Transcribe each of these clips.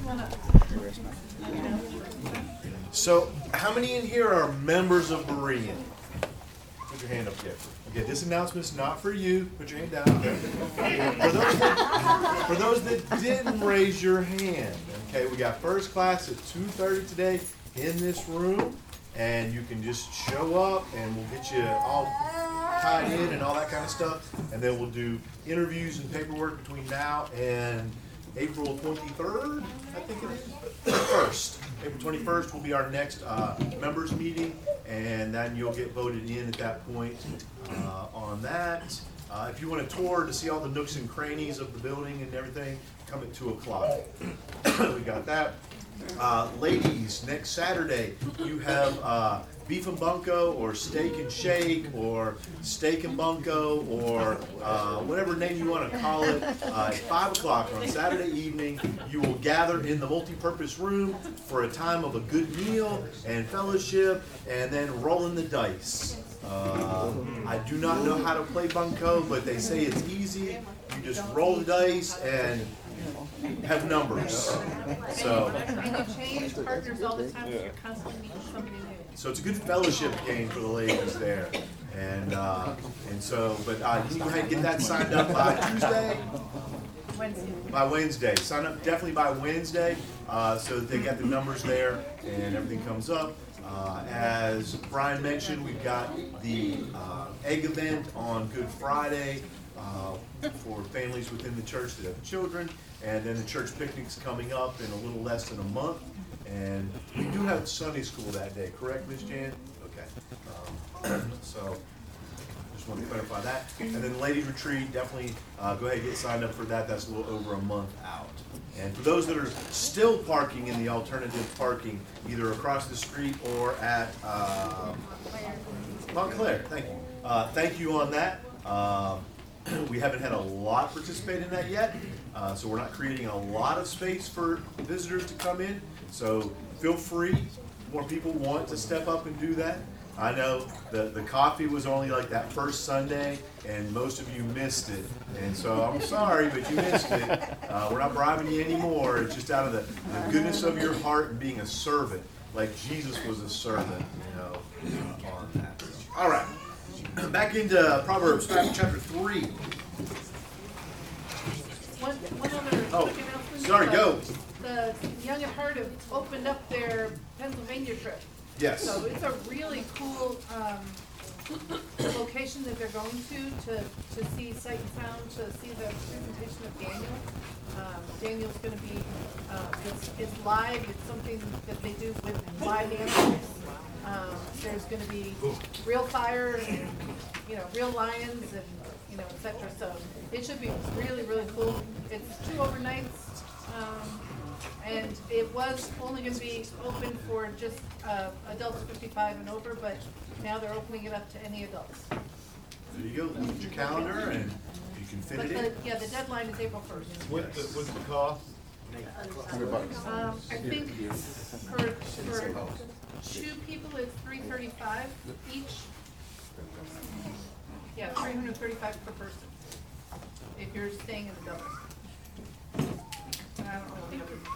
So, how many in here are members of Berean? Put your hand up there. Okay, this announcement's not for you. Put your hand down. Okay. For those that didn't raise your hand, okay, we got first class at 2:30 today in this room, and you can just show up, and we'll get you all tied in and all that kind of stuff, and then we'll do interviews and paperwork between now and April 23rd, I think it is. 1st. April 21st will be our next members meeting, and then you'll get voted in at that point on that. If you want a tour to see all the nooks and crannies of the building and everything, come at 2 o'clock. We got that. Ladies, next Saturday, you have beef and bunko, or steak and shake, or steak and bunko, or whatever name you want to call it. At 5 o'clock on Saturday evening, you will gather in the multi-purpose room for a time of a good meal and fellowship, and then rolling the dice. I do not know how to play bunko, but they say it's easy. You just roll the dice and have numbers. So, and you change partners all the time, so you're constantly meeting somebody new. So it's a good fellowship game for the ladies there, and so, but you can go ahead and get that signed up by Tuesday. By Wednesday. Sign up definitely by Wednesday, so that they get the numbers there and everything comes up. As Brian mentioned, we've got the egg event on Good Friday for families within the church that have children, and then the church picnic's coming up in a little less than a month. And we do have Sunday school that day, correct, Ms. Jan? Okay. So just want to clarify that. And then the ladies retreat, definitely go ahead and get signed up for that. That's a little over a month out. And for those that are still parking in the alternative parking, either across the street or at Montclair, thank you. Thank you on that. We haven't had a lot participate in that yet, so we're not creating a lot of space for visitors to come in. So feel free. More people want to step up and do that. I know the coffee was only like that first Sunday, and most of you missed it. And so I'm sorry, but you missed it. We're not bribing you anymore. It's just out of the goodness of your heart and being a servant, like Jesus was a servant, on that. All right. Back into Proverbs chapter 3. One other Oh, quick announcement. sorry, go. The Young at Heart have opened up their Pennsylvania trip. Yes. So it's a really cool location that they're going to see Sight and Sound, to see the presentation of Daniel. Daniel's going to be, it's live. It's something that they do with live animals. There's going to be real fire and, real lions and, et cetera. So it should be really, really cool. It's 2 overnights. And it was only going to be open for just adults 55 and over, but now they're opening it up to any adults. There you go. Look at your calendar, and you can fit But it in. the deadline is April 1st. What's the cost? I think for 2 people, it's $335 each. Yeah, $335 per person, if you're staying in the building. I don't know the other.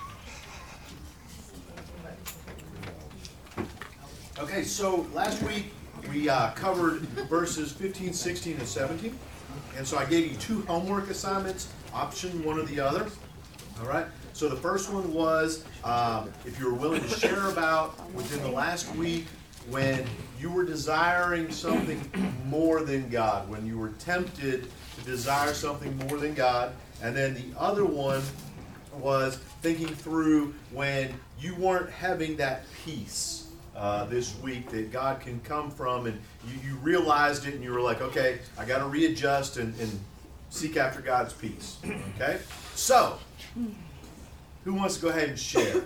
Okay, so last week we covered verses 15, 16, and 17. And so I gave you 2 homework assignments, option one or the other. All right? So the first one was if you were willing to share about within the last week when you were desiring something more than God, when you were tempted to desire something more than God. And then the other one was thinking through when you weren't having that peace this week that God can come from, and you realized it and you were like, okay, I got to readjust and seek after God's peace. Okay? So, who wants to go ahead and share?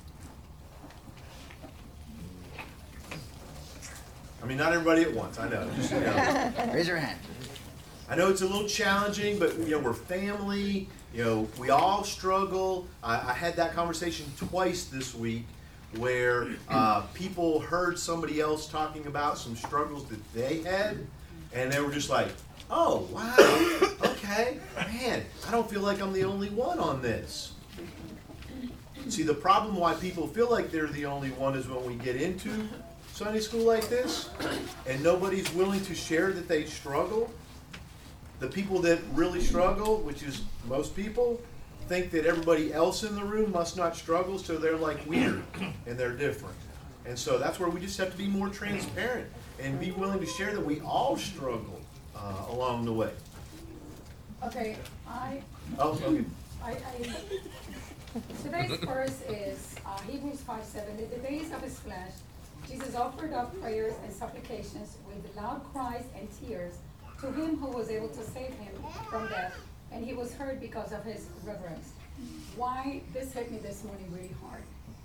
I mean, not everybody at once, I know. Just, Raise your hand. I know it's a little challenging, but we're family. We all struggle. I had that conversation twice this week where people heard somebody else talking about some struggles that they had, and they were just like, oh, wow, okay, man, I don't feel like I'm the only one on this. See, the problem why people feel like they're the only one is when we get into Sunday school like this, and nobody's willing to share that they struggle. The people that really struggle, which is most people, think that everybody else in the room must not struggle, so they're like weird and they're different. And so that's where we just have to be more transparent and be willing to share that we all struggle along the way. Okay, Oh, okay. Today's verse is Hebrews 5:7. In the days of his flesh, Jesus offered up prayers and supplications with loud cries and tears to him who was able to save him from death, and he was heard because of his reverence. Why this hit me this morning really hard?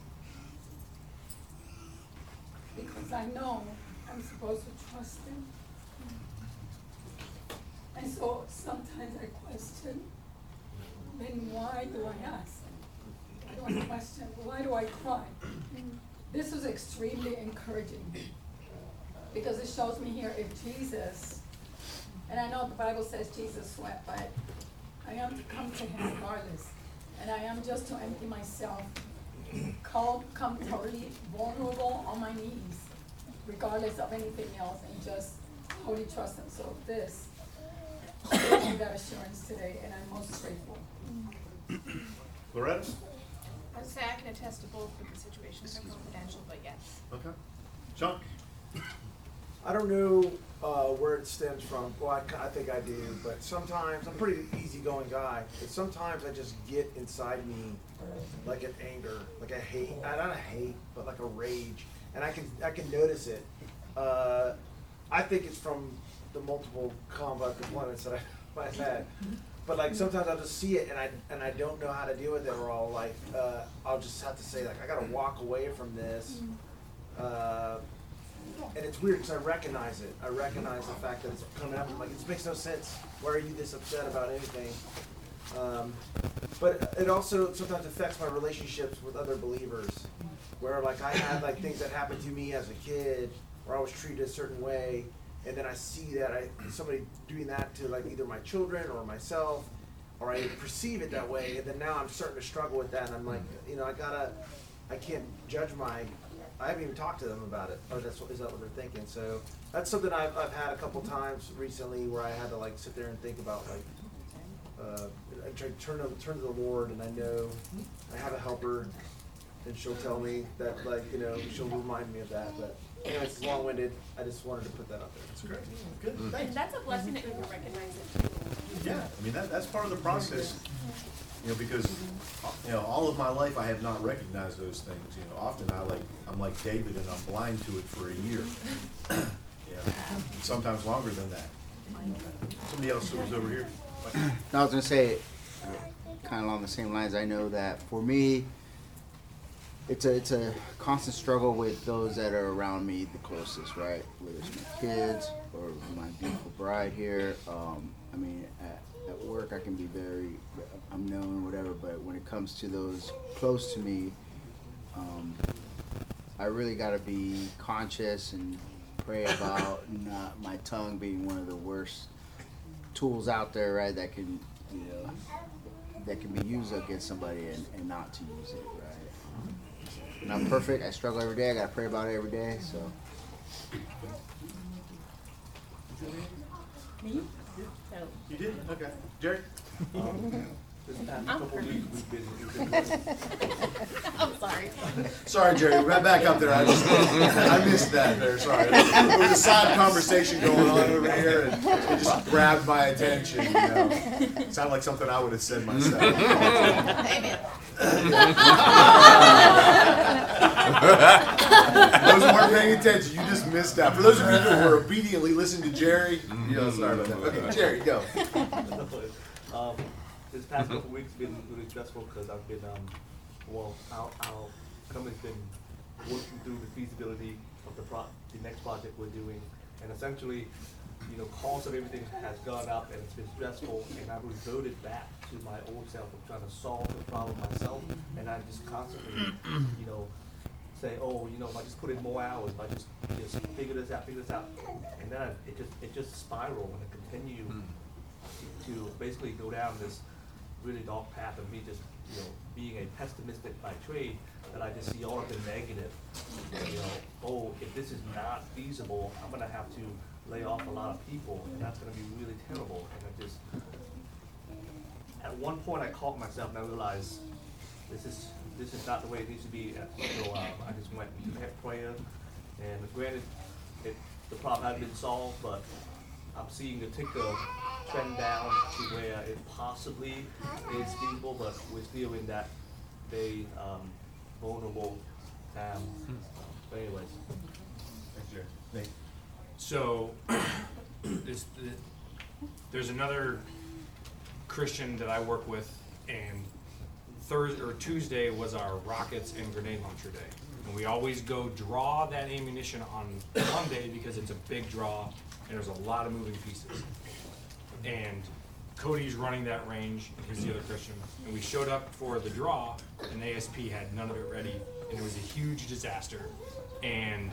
Because I know I'm supposed to trust him. And so sometimes I question, then why do I ask? Why do I question? Why do I cry? This was extremely encouraging because it shows me here if Jesus, and I know the Bible says Jesus wept, but I am to come to him regardless. And I am just to empty myself, come totally vulnerable on my knees, regardless of anything else, and just wholly trust him. So this gives me that assurance today, and I'm most grateful. Loretta? I would say I can attest to both of the situations. They're confidential, but yes. Okay. Sean? I don't know where it stems from. Well, I think I do, but sometimes I'm a pretty easygoing guy. But sometimes I just get inside me like an anger, like a hate. Not a hate, but like a rage, and I can notice it. I think it's from the multiple combat deployments that I've had. But like sometimes I'll just see it and I don't know how to deal with it, or I'll just have to say, like, I gotta walk away from this. And it's weird because I recognize it. I recognize the fact that it's coming up. I'm like, it makes no sense. Why are you this upset about anything? But it also sometimes affects my relationships with other believers, where like I had like things that happened to me as a kid, where I was treated a certain way, and then I see that somebody doing that to like either my children or myself, or I perceive it that way, and then now I'm starting to struggle with that, and I'm like, I can't judge I haven't even talked to them about it, or is that what they're thinking? So that's something I've had a couple times recently where I had to like sit there and think about like, I try to turn to the Lord, and I know I have a helper, and she'll tell me that, like, she'll remind me of that. But anyway, it's long-winded. I just wanted to put that out there. That's great. Good. And Thanks. that's a blessing that you can recognize it too. Yeah, I mean, that's part of the process, because, all of my life I have not recognized those things. Often I'm like David, and I'm blind to it for a year. Sometimes longer than that. Somebody else who was over here. No, I was gonna say, kind of along the same lines. I know that for me, it's a constant struggle with those that are around me the closest, right? Whether it's my kids or my beautiful bride here. I mean, at work I can be I'm known, whatever, but when it comes to those close to me, I really got to be conscious and pray about not my tongue being one of the worst tools out there, right? That can, that can be used against somebody and not to use it, right? I'm not perfect. I struggle every day. I got to pray about it every day. So. Me? You did? Okay. Jerry? This past couple weeks we've been I'm sorry. Sorry, Jerry. Right back up there. I missed that there. Sorry. There was a side conversation going on over here, and it just grabbed my attention. It sounded like something I would have said myself. Amen. Those who weren't paying attention, you just missed out. For those of you who were obediently listening to Jerry, sorry about that. Okay, Jerry, go. This past couple weeks been really stressful because I've been, our company's been working through the feasibility of the next project we're doing, and essentially, cost of everything has gone up, and it's been stressful, and I've reverted back to my old self of trying to solve the problem myself, and I just constantly, say, if I just put in more hours, if I just figure this out, and then it just spiral, and it continue to basically go down this really dark path of me just being a pessimistic by trade, that I just see all of the negative. Oh, if this is not feasible, I'm gonna have to lay off a lot of people, and that's gonna be really terrible. And I just, at one point, I caught myself and I realized this is not the way it needs to be. So I just went into prayer, and granted, the problem hadn't been solved, but I'm seeing the ticker trend down to where it possibly is feasible, but we're still in that very vulnerable time. But anyways. Thanks, Jerry. Nate. So, there's another Christian that I work with, and Tuesday was our rockets and grenade launcher day. And we always go draw that ammunition on Monday because it's a big draw and there's a lot of moving pieces. And Cody's running that range, and he's the other Christian. And we showed up for the draw, and ASP had none of it ready, and it was a huge disaster. And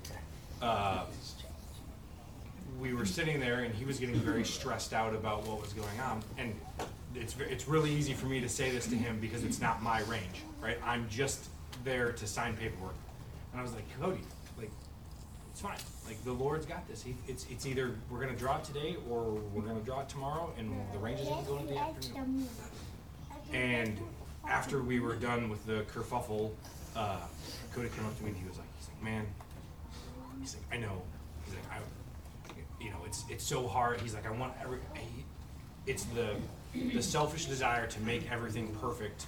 we were sitting there, and he was getting very stressed out about what was going on. And it's really easy for me to say this to him because it's not my range, right? I'm just there to sign paperwork. And I was like, Cody, like, it's fine. Like, the Lord's got this. It's either we're going to draw it today or we're going to draw it tomorrow, and the range is going to go in the afternoon. And after we were done with the kerfuffle, Cody came up to me and he's like, man, I know. He's like, it's so hard. He's like, I want it's the selfish desire to make everything perfect,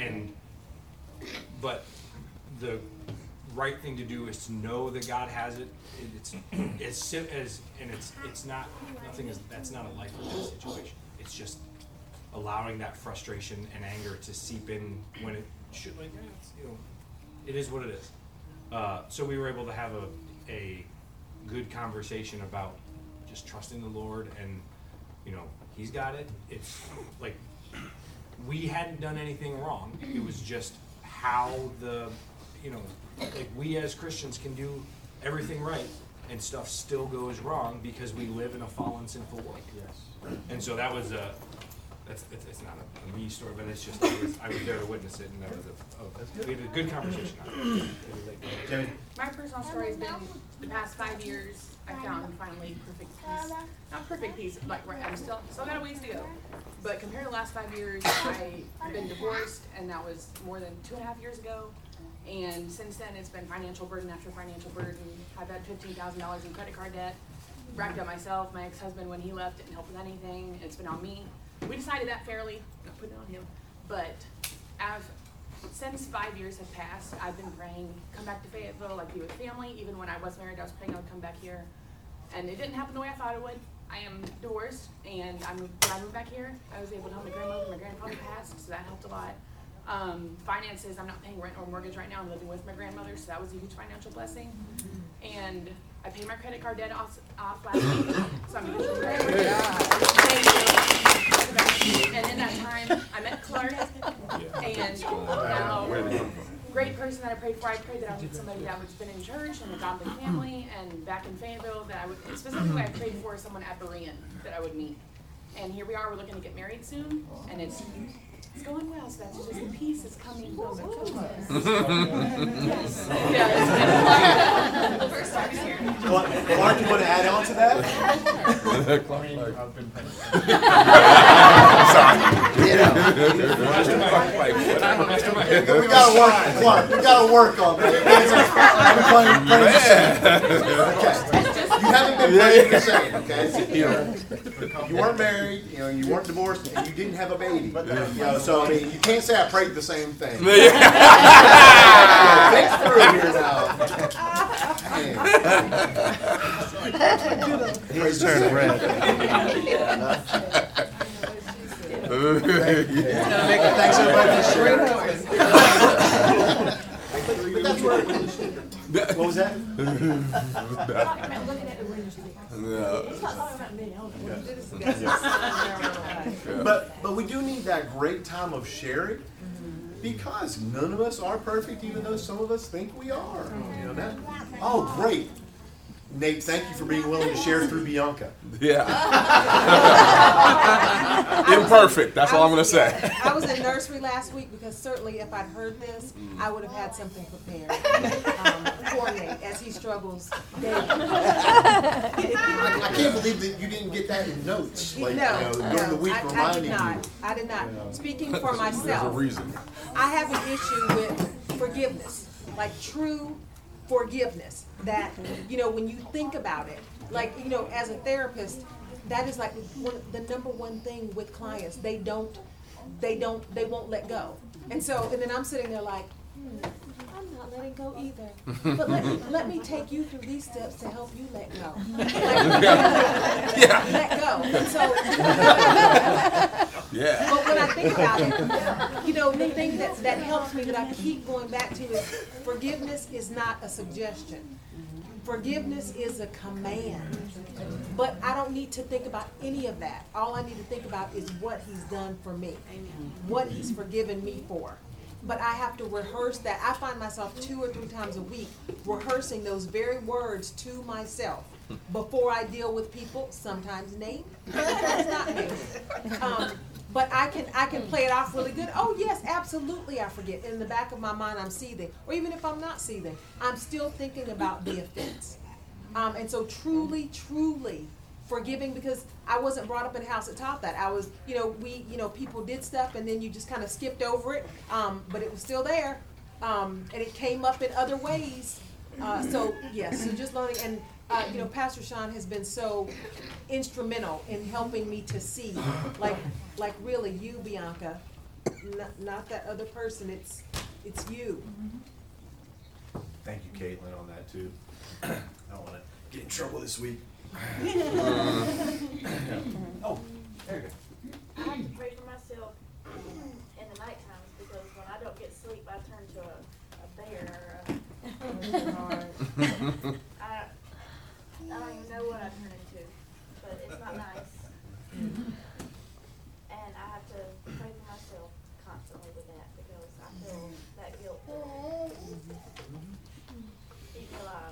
but the right thing to do is to know that God has it. It's not nothing. That's not a life or death situation. It's just allowing that frustration and anger to seep in when it should. It is what it is. So we were able to have a good conversation about just trusting the Lord, and He's got it. It's like we hadn't done anything wrong. It was just how like we as Christians can do everything right, and stuff still goes wrong because we live in a fallen, sinful world. Yes. And so that was it's not a me story, but it's just I was there to witness it, and that was we had a good conversation on it. Jamie. My personal story has been the past 5 years. I found finally perfect peace. Not perfect peace, like I'm still got a ways to go. But compared to the last 5 years, I've been divorced, and that was more than 2.5 years ago. And since then, it's been financial burden after financial burden. I've had $15,000 in credit card debt. Racked up myself. My ex-husband, when he left, didn't help with anything. It's been on me. We decided that fairly, not putting it on him. But since 5 years have passed, I've been praying, come back to Fayetteville, like be with family. Even when I was married, I was praying I would come back here. And it didn't happen the way I thought it would. I am divorced, and when I moved back here, I was able to help my grandmother. My grandfather passed, so that helped a lot. Finances, I'm not paying rent or mortgage right now. I'm living with my grandmother, so that was a huge financial blessing. And I paid my credit card debt off last week, so I'm usually grateful. And in that time, I met Clark, and now, great person that I prayed for. I prayed that I would get somebody that was been in church and a godly family, and back in Fayetteville, that I would, specifically I prayed for someone at Berean that I would meet. And here we are, we're looking to get married soon, and it's going well, so that's just the peace is coming from yes. Yeah, it's first time here. Clark, you want to add on to that? I've been We gotta work, Clark. We gotta work on that. Okay. You haven't been praying the same, okay? You weren't married, you weren't divorced, and you didn't have a baby. So I mean, you can't say I prayed the same thing. Think through here now. He's turning red. Thanks everybody for sharing. But that's where, what was that? But we do need that great time of sharing, because none of us are perfect, even though some of us think we are. Oh, great. Nate, thank you for being willing to share through Bianca. Yeah. Imperfect. That's all I'm going to say. I was in nursery last week because certainly if I'd heard this, I would have had something prepared for Nate as he struggles daily. I can't believe that you didn't get that in notes, like, during the week reminding you. I did not. Speaking for There's a myself, reason. I have an issue with forgiveness, like true forgiveness. That, when you think about it, like, as a therapist, that is like the number one thing with clients. They won't let go. And then I'm sitting there like, I'm not letting go either. But let me take you through these steps to help you let go. Let go. And so, Yeah. but when I think about it, the thing that helps me, that I keep going back to, is forgiveness is not a suggestion. Forgiveness is a command. But I don't need to think about any of that. All I need to think about is what he's done for me. What he's forgiven me for. But I have to rehearse that. I find myself 2 or 3 times a week rehearsing those very words to myself before I deal with people. Sometimes Nate, sometimes not Nate. But I can play it off really good. Oh yes, absolutely, I forget. In the back of my mind, I'm seething. Or even if I'm not seething, I'm still thinking about the offense. And so truly forgiving, because I wasn't brought up in a house that taught that. I was, people did stuff and then you just kind of skipped over it. But it was still there. And it came up in other ways. So just learning. And Pastor Sean has been so instrumental in helping me to see, like really you, Bianca, not that other person. It's you. Thank you, Caitlin, on that too. I don't want to get in trouble this week. Oh, there you go. I have to pray for myself in the night times, because when I don't get sleep, I turn to a bear or I don't even know what I turn into, but it's not nice. And I have to pray for myself constantly with that, because I feel that guilt keep me alive.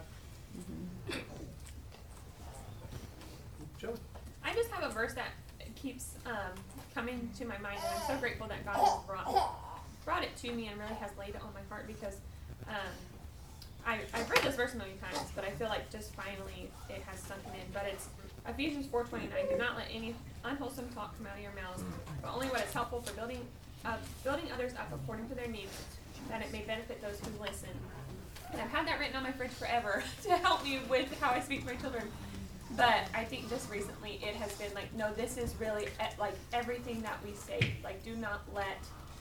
Joe? I just have a verse that keeps coming to my mind, and I'm so grateful that God has brought it to me and really has laid it on my heart, because I've read this verse a million times, but I feel like just finally it has sunk in. But it's Ephesians 4:29. Do not let any unwholesome talk come out of your mouths, but only what is helpful for building others up according to their needs, that it may benefit those who listen. And I've had that written on my fridge forever to help me with how I speak to my children. But I think just recently it has been like, no, this is really like everything that we say. Like, do not let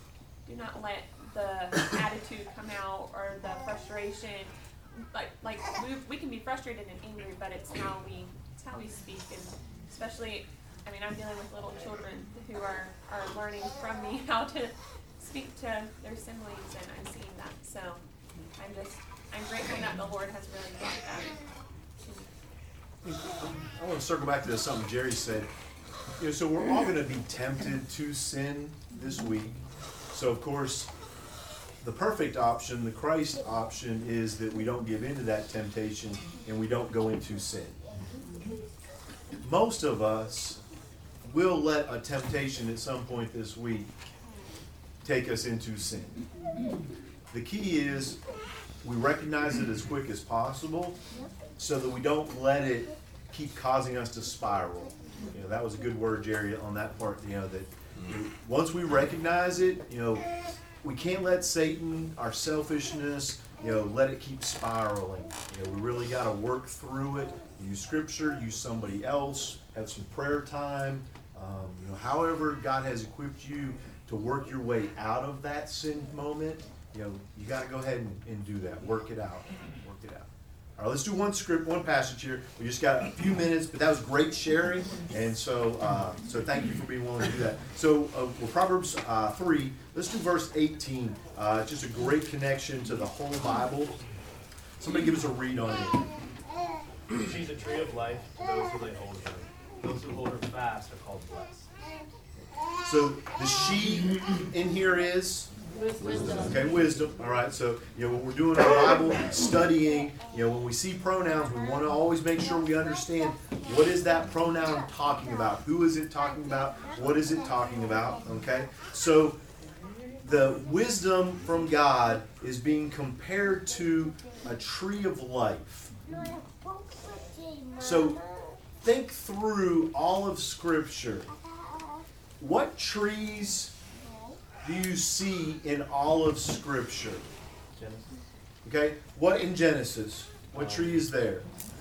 the attitude come out, or the frustration. Like we can be frustrated and angry, but it's how we speak. And especially, I mean, I'm dealing with little children who are learning from me how to speak to their siblings, and I'm seeing that. So I'm grateful that the Lord has really brought that. I want to circle back to something Jerry said. So we're all going to be tempted to sin this week. So of course, the perfect option, the Christ option, is that we don't give into that temptation and we don't go into sin. Most of us will let a temptation at some point this week take us into sin. The key is we recognize it as quick as possible, so that we don't let it keep causing us to spiral. That was a good word, Jerry, on that part. That once we recognize it, we can't let Satan, our selfishness, let it keep spiraling. We really got to work through it. Use scripture, use somebody else, have some prayer time. However God has equipped you to work your way out of that sin moment, you got to go ahead and do that. Work it out. All right, let's do one passage here. We just got a few minutes, but that was great sharing, and so thank you for being willing to do that. So we're Proverbs 3. Let's do verse 18. Just a great connection to the whole Bible. Somebody give us a read on it. She's a tree of life to those who lay hold of her. Those who hold her fast are called blessed. So the she in here is Wisdom. Okay, wisdom. All right. So, when we're doing our Bible studying, when we see pronouns, we want to always make sure we understand what is that pronoun talking about? Who is it talking about? What is it talking about? Okay. So, the wisdom from God is being compared to a tree of life. So, think through all of Scripture. What trees do you see in all of Scripture? Okay, what in Genesis? What tree is there?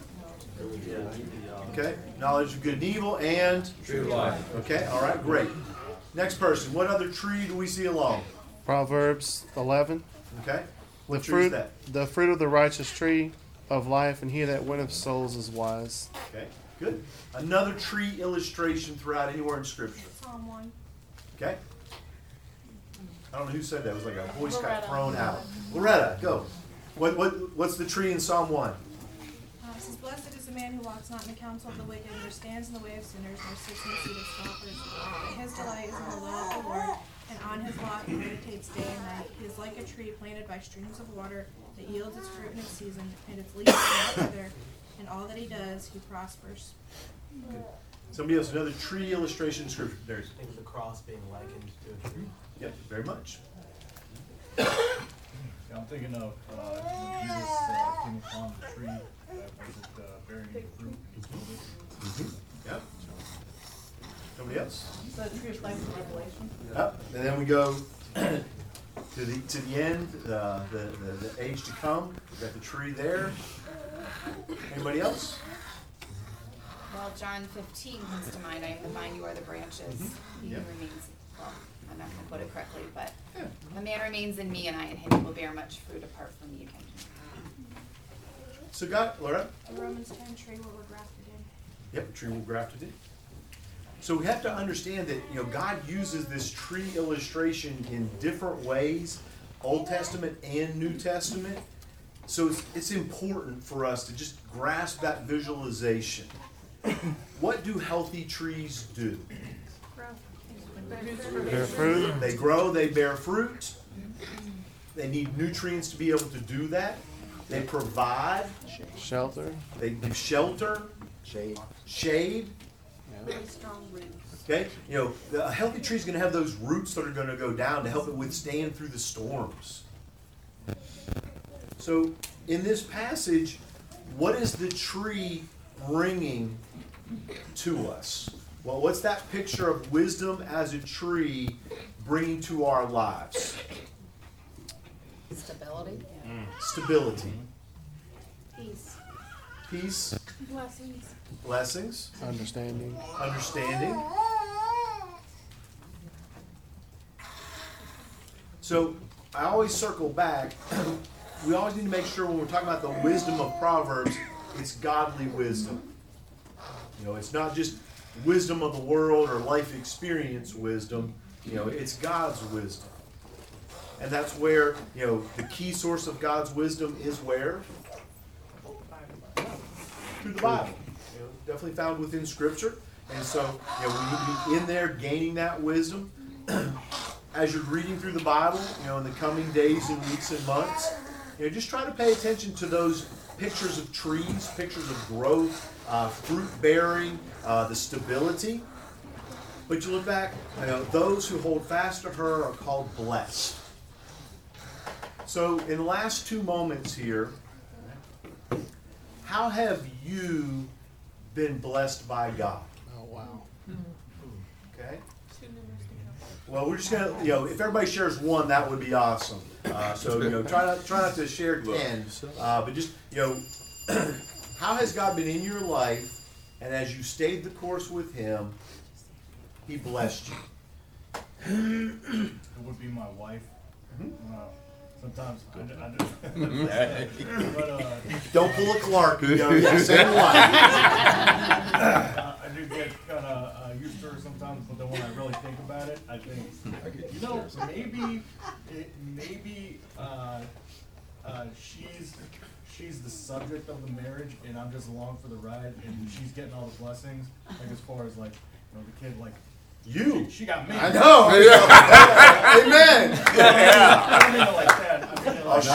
Okay, knowledge of good and evil and Tree of life. Okay, all right, great. Next person. What other tree do we see along? Proverbs 11. Okay, The what tree is fruit, that? the fruit of the righteous tree of life, and he that winneth souls is wise. Okay, good. Another tree illustration throughout anywhere in Scripture. Psalm 1. Okay. I don't know who said that. It was like a voice got Loretta. thrown out. Loretta, go. What's the tree in Psalm 1? It says, blessed is the man who walks not in the counsel of the wicked, nor stands in the way of sinners, nor sits in the seat of scoffers. But his delight is in the law of the Lord, and on his law he meditates day and night. He is like a tree planted by streams of water that yields its fruit in its season, and its leaves do not wither. In all that he does, he prospers. Somebody else, another tree illustration in Scripture. There's. Think of the cross being likened to a tree. Yep, very much. Yeah, I'm thinking of when Jesus came upon the tree that wasn't bearing any fruit. He killed it. Mm-hmm. Yep. Somebody else? So the tree of life in Revelation. Yep. And then we go to the end, the age to come. We've got the tree there. Anybody else? Well, John 15 comes to mind. I am the vine, you are the branches. He who remains, well, I'm not going to quote it correctly, but the man remains in me and I in him, he will bear much fruit. Apart from me, you can't do nothing. So God, Laura? A Romans 10 tree where we're grafted in. Yep, tree will grafted in. So we have to understand that God uses this tree illustration in different ways, Old Testament and New Testament. So it's important for us to just grasp that visualization. What do healthy trees do? Bear fruit. They grow, they bear fruit. They need nutrients to be able to do that. They provide. Shelter. They give shelter. Shade. Really strong roots. Okay? A healthy tree is going to have those roots that are going to go down to help it withstand through the storms. So, in this passage, what is the tree bringing to us? Well, what's that picture of wisdom as a tree bringing to our lives? Stability. Stability. Peace. Peace. Blessings. Blessings. Understanding. Understanding. So, I always circle back. We always need to make sure when we're talking about the wisdom of Proverbs, it's godly wisdom. It's not just wisdom of the world or life experience wisdom. It's God's wisdom. And that's where, the key source of God's wisdom is where? Through the Bible. Definitely found within Scripture. And so, we need to be in there gaining that wisdom. As you're reading through the Bible, in the coming days and weeks and months, just try to pay attention to those pictures of trees, pictures of growth, fruit bearing, the stability. But you look back, those who hold fast to her are called blessed. So in the last two moments here, how have you been blessed by God? Oh, wow. Okay. Well, we're just gonna, if everybody shares one, that would be awesome. So, try not to share 10, but just, how has God been in your life, and as you stayed the course with Him, He blessed you? It would be my wife. Sometimes Don't pull a Clark. Same wife. I do get kind of used to her sometimes, but then when I really think about it, I think, maybe she's the subject of the marriage, and I'm just along for the ride, and she's getting all the blessings. Like as far as the kid You. She got me. I know. Amen. I don't mean it like that. I mean it like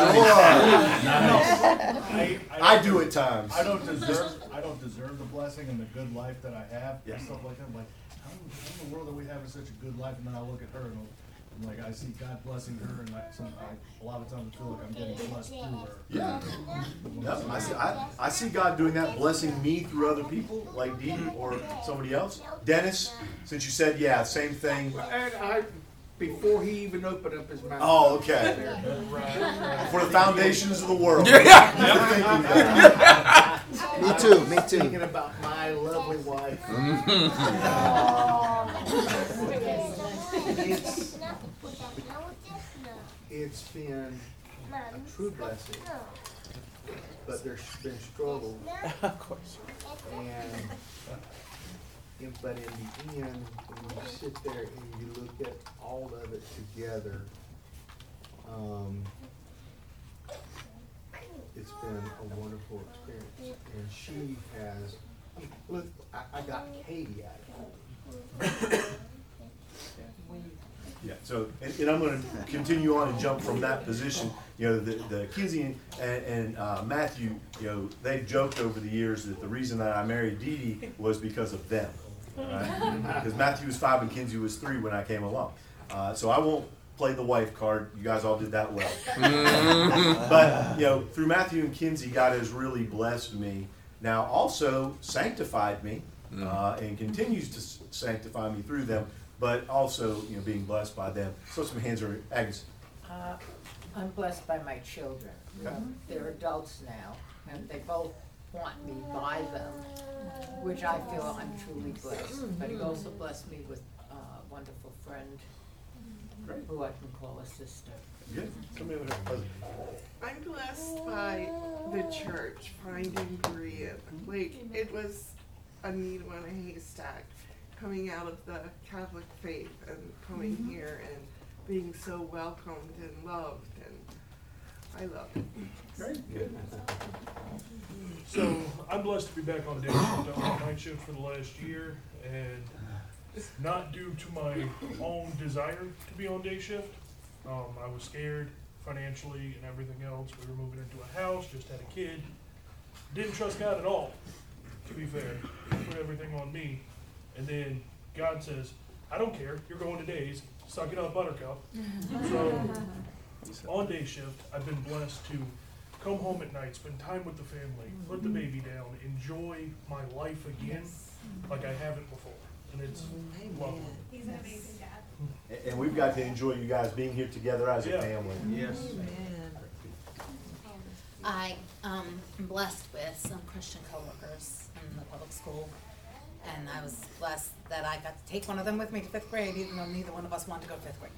I do at times. I don't deserve the blessing and the good life that I have and stuff like that. I'm like, how in the world are we having such a good life? And then I look at her and I'm like, I see God blessing her, and a lot of times I feel like I'm getting blessed through her. Yeah. Yep. I see God doing that, blessing me through other people like Dee Dee or somebody else. Dennis, since you said same thing. And before he even opened up his mouth. Oh, okay. For the foundations of the world. Me too. Me too. Thinking about my lovely wife. It's been a true blessing, but there's been struggle. Of course. But in the end, when you sit there and you look at all of it together, it's been a wonderful experience. And she has, look, I got Katie out of it. Yeah. So, and I'm going to continue on and jump from that position. You know, the Kinsey and Matthew, you know, they've joked over the years that the reason that I married Dee Dee was because of them. Right? Because Matthew was 5 and Kinsey was 3 when I came along. So I won't play the wife card. You guys all did that well. But, you know, through Matthew and Kinsey, God has really blessed me. Now, also sanctified me and continues to sanctify me through them, but also, you know, being blessed by them. So some hands are Agnes. I'm blessed by my children. Okay. They're adults now, and they both want me by them, which I feel I'm truly blessed. But he also blessed me with a wonderful friend who I can call a sister. Good. Somebody over there. I'm blessed by the church, finding Berea. Like, it was a needle in a haystack, coming out of the Catholic faith and coming here and being so welcomed and loved, and I love it. Great. Good. So I'm blessed to be back on day shift. I was on night shift for the last year, and not due to my own desire to be on day shift. I was scared financially and everything else. We were moving into a house, just had a kid. Didn't trust God at all, to be fair. Put everything on me. And then God says, I don't care, you're going to days, suck it up, buttercup. So on day shift, I've been blessed to come home at night, spend time with the family, put the baby down, enjoy my life again like I haven't before. And it's lovely. He's an amazing dad. And we've got to enjoy you guys being here together as a family. Yes. I am blessed with some Christian coworkers in the public school, and I was blessed that I got to take one of them with me to 5th grade, even though neither one of us wanted to go to 5th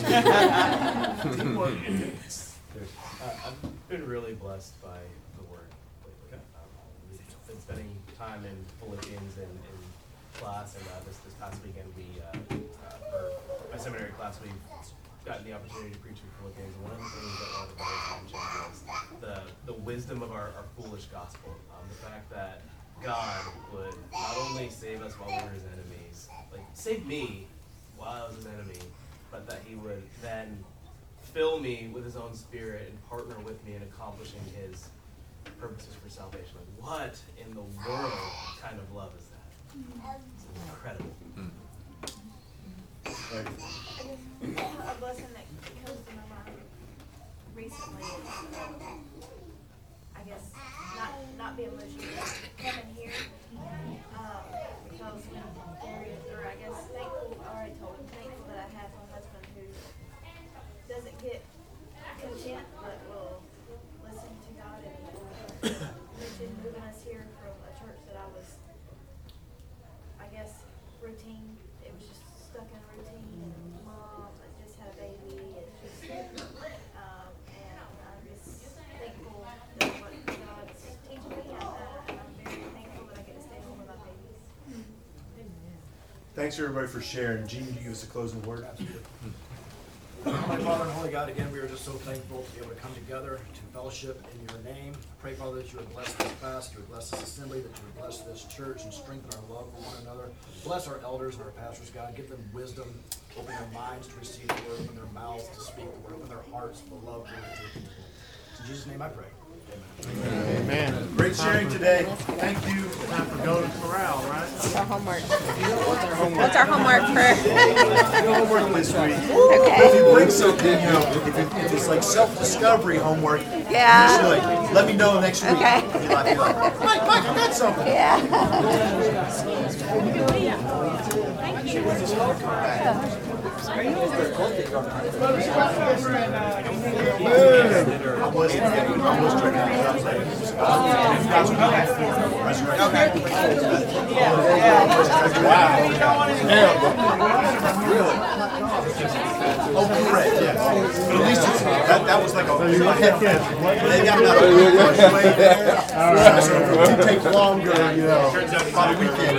grade. I've been really blessed by the Word lately. We've been spending time in Philippians and in class, and this past weekend we, for my seminary class, we've gotten the opportunity to preach in Philippians. And one of the things that one of the brothers mentioned was the wisdom of our foolish gospel. The fact that God would not only save us while we were his enemies, like save me while I was his enemy, but that he would then fill me with his own spirit and partner with me in accomplishing his purposes for salvation. Like, what in the world kind of love is that? It's incredible. A blessing that comes to my mind recently is, I guess, not being emotional, coming here, because when Darius, or I guess thankful, I already told him, thankful that I have a husband who doesn't get content, but will listen to God, and mentioned moving us here from a church that I was, I guess, routine. It was just stuck in routine, and mom, I just had a baby, and just, and I'm just thankful that what God's teaching me, and I'm very thankful that I get to stay home with my babies. Thanks everybody for sharing. Gene, you give us a closing word. My Father and Holy God, again, we are just so thankful to be able to come together to fellowship in your name. Pray, Father, that you would bless this fast, you would bless this assembly, that you would bless this church and strengthen our love for one another. Bless our elders and our pastors, God. Give them wisdom, open their minds to receive the word, open their mouths to speak the word, open their hearts for love for your people. In Jesus' name I pray. Amen. Great sharing today. Thank you. Time for go to corral, right? What's our homework? What's our homework for? homework this week. Okay. If you bring something, you know, if it's like self-discovery homework, Yeah. just like, let me know next week. Okay. Be like, Mike, I got something. Yeah. Oh, correct, yeah. But at least that was like a head catch. They got that way there. So if it did take longer, you know, about a weekend.